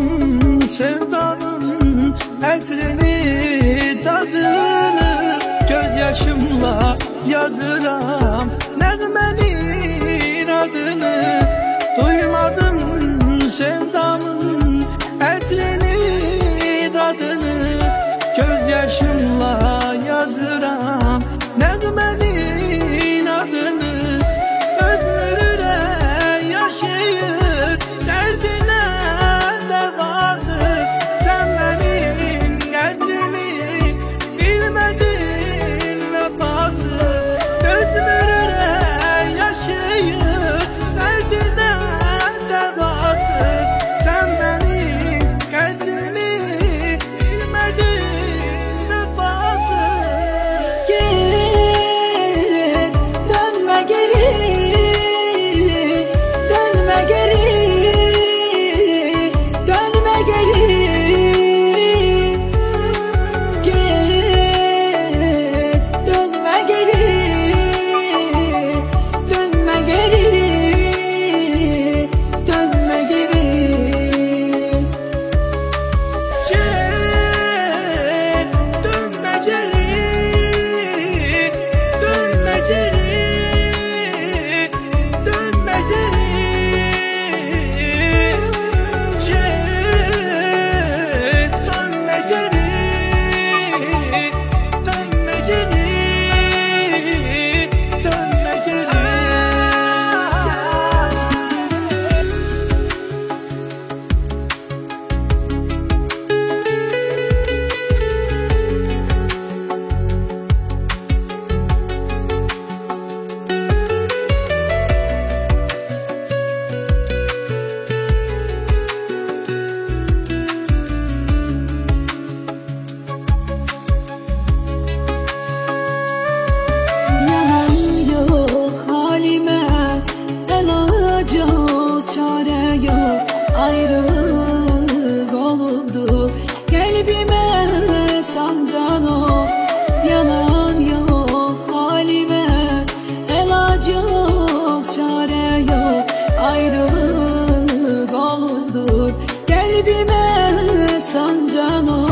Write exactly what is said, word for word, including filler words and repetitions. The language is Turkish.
sevdanın elflerini tadını, gözyaşımla yazıram Nəğmənin adını. Duymadım sevdamın elflerini tadını, gözyaşımla yazıram Nəğmənin adını. Ömrüre yaşayır derdine devası, sen benim qədrimi bilmedin vefası. Ömrüre yaşayır derdine devası, sen benim qədrimi bilmedin vefası. Git dönme geri, dönme geri, dönme geri. Git dönme geri, dönme geri, dönme geri. Git dönme geri, dönme geri, dönme geri. Git dönme geri, dönme geri, dönme geri. Yalan yok halime, elac yok, çare yok. Ayrılık oldu kalbime sancan o. Yalan yok halime, elac yok, çare yok. Ayrılık oldu kalbime sancan o.